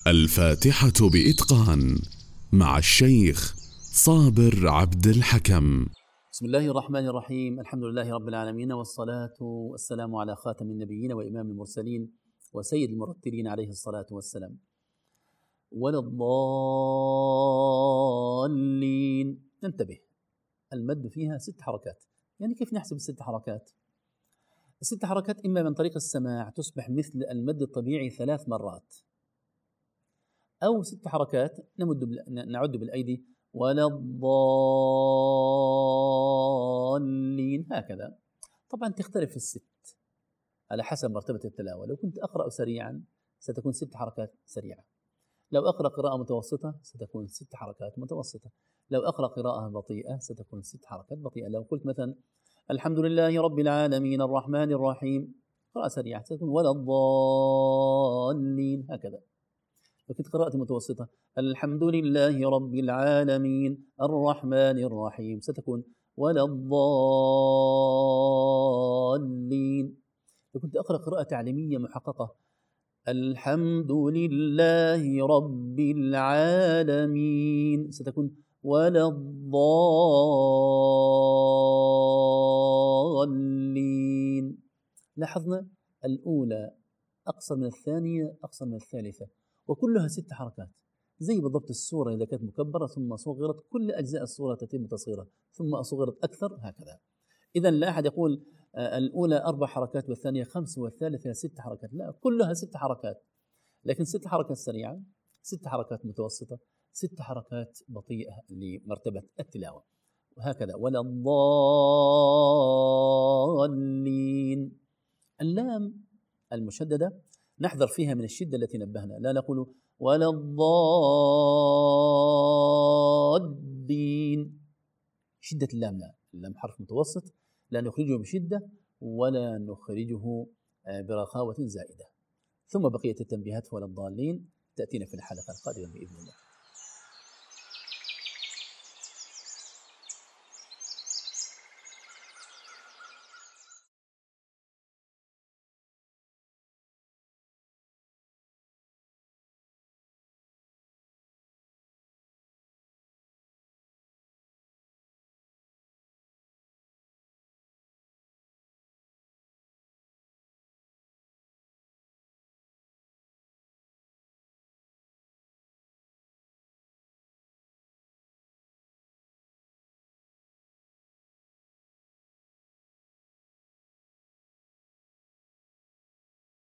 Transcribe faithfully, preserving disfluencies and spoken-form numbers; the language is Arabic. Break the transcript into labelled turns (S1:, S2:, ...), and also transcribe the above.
S1: الفاتحة بإتقان مع الشيخ صابر عبد الحكم.
S2: بسم الله الرحمن الرحيم. الحمد لله رب العالمين، والصلاة والسلام على خاتم النبيين وإمام المرسلين وسيد المرتلين عليه الصلاة والسلام. ولا الضالين. ننتبه، المد فيها ست حركات. يعني كيف نحسب الست حركات؟ الست حركات إما من طريق السماع تصبح مثل المد الطبيعي ثلاث مرات، أو ست حركات نمد نعد بالأيدي ولا الضالين هكذا. طبعا تختلف الست على حسب مرتبة التلاوة. لو كنت أقرأ سريعا ستكون ست حركات سريعة، لو أقرأ قراءة متوسطة ستكون ست حركات متوسطة، لو أقرأ قراءة بطيئة ستكون ست حركات بطيئة. لو قلت مثلا الحمد لله رب العالمين الرحمن الرحيم قراءة سريعة ستكون ولا الضالين هكذا. لو كنت قراءة متوسطة الحمد لله رب العالمين الرحمن الرحيم ستكون ولا الضالين. لو كنت أقرأ قراءة تعليمية محققة الحمد لله رب العالمين ستكون ولا الضالين. لاحظنا الأولى أقصر من الثانية أقصر من الثالثة، وكلها ست حركات زي بالضبط السورة إذا كانت مكبرة ثم صغرت كل أجزاء السورة تتم تصغيرها ثم صغرت أكثر هكذا. إذا لا أحد يقول الأولى أربع حركات والثانية خمس والثالثة ست حركات، لا، كلها ست حركات، لكن ست حركات سريعة، ست حركات متوسطة، ست حركات بطيئة لمرتبة التلاوة وهكذا. ولا الضالين. اللام المشددة نحذر فيها من الشدة التي نبهنا، لا نقول ولا الضالين شدة اللام، لا، اللام حرف متوسط لا نخرجه بشدة ولا نخرجه برخاوة زائدة. ثم بقية التنبيهات ولا الضالين تأتينا في الحلقة القادمة بإذن الله.